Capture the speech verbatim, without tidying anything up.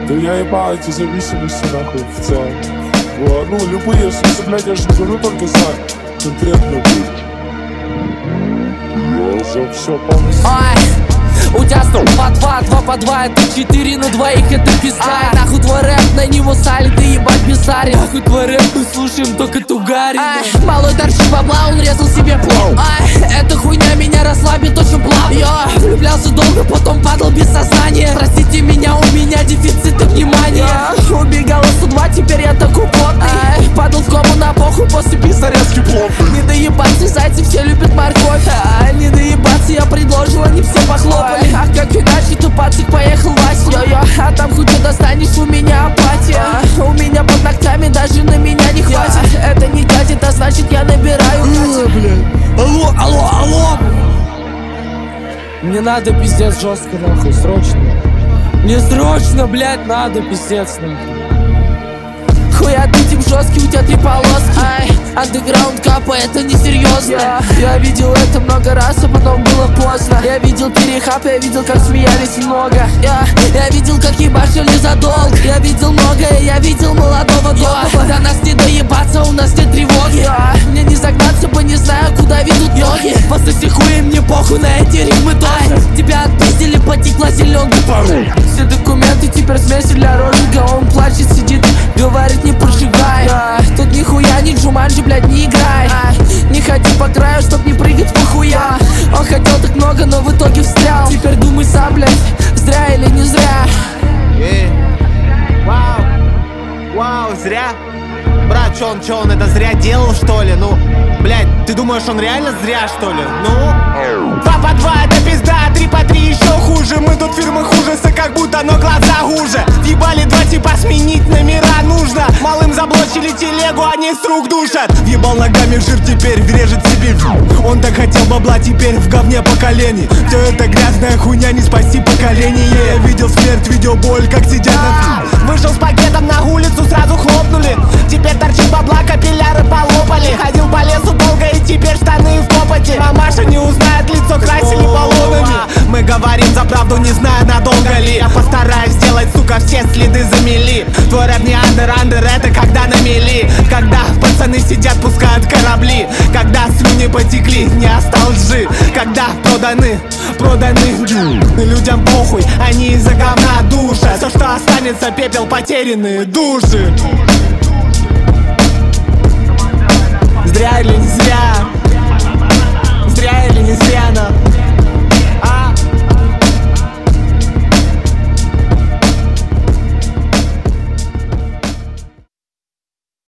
Да я ебал эти зависимости нахуй в целом. Вот, ну любые, в смысле, блядь, я же не говорю только за конкретно блядь. Я за все полностью. У тебя сто по два, два по два, это четыре на двоих, это пизда. а, Нахуй твой рэп, на него сали, ты ебать бессарь. Нахуй твой рэп, мы слушаем только Тугари. Малой торчит бабла, он резал себе плов. Эта хуйня меня расслабит очень плавно. Я влюблялся долго, потом падал без сознания. Простите меня, у меня дефицит внимания. Убегал из сто два, теперь я такой потный. Падал в кому на похуй после пиздарезки плотный. Не доебаться, зайцы все любят морковь. а, Не доебаться, я предложил, они все похлопали. А как иначе, то пацик поехал Вася. Йо-йо, а там хоть и достанешь, у меня апатия. а, У меня под ногтями даже на меня не хватит. Это не катит, а значит я набираю катит. Алло, алло, алло. Мне надо пиздец жестко нахуй, срочно. Мне срочно, блядь, надо пиздец нахуй. Хуя ты тип жесткий, у тебя три полоски. Ай, андеграунд капа, это несерьезно. yeah. Я видел это много раз, а потом было поздно. Я видел перехап, я видел, как смеялись много. yeah. Я видел, как ебашили за долг. Я видел многое, я видел молодого дома. До нас не доебаться, у нас нет тревоги. yeah. Мне не загнаться, бы не знаю, куда ведут ноги. Пососи хуй, мне похуй на эти ритмы тоже. Тебя отпиздили, потекла зеленка пару. Все документы теперь смеси для розжига. Он плачет, сидит, говорит, не прожигай. а, Тут нихуя не Джуманджи, блядь, не играй. а, Не ходи по краю, чтоб не прыгать похуя. Он хотел так много, но в итоге встрял. Теперь думай сам, блядь, зря или не зря. Эй, вау, вау, зря. Брат, чё он, чё он это зря делал, что ли? Ну, блядь, ты думаешь, он реально зря, что ли? Ну, два по два это пизда, три по три еще хуже. Мы тут фирмы ужаса, как будто, но глаза хуже. Въебали два типа, сменить номера нужно. Малым заблочили телегу, они с рук душат. Въебал ногами в жир, теперь врежет себе. Он так хотел бабла, теперь в говне поколений. Все это грязная хуйня, не спасти поколение. Я видел смерть, видел боль, как сидят на... Вышел с пакетом на улицу, сразу хлопнули. Теперь торчит бабла, капилляры полопали. Ходил по лесу долго и теперь штаны в попоте. Мамаша не узнает, лицо красили баллонами. Мы говорим за правду, не зная, надолго ли. Я постараюсь сделать, сука, все следы замели. Твой рэп не андер, андер, это когда на мели. Когда пацаны сидят, пускают корабли. Когда слюни потекли, не осталось лжи. Когда проданы, проданы людям похуй, они из-за говна душат. Все, что останется, пепел, потерянные души. Зря или не зря? Зря или не зря, но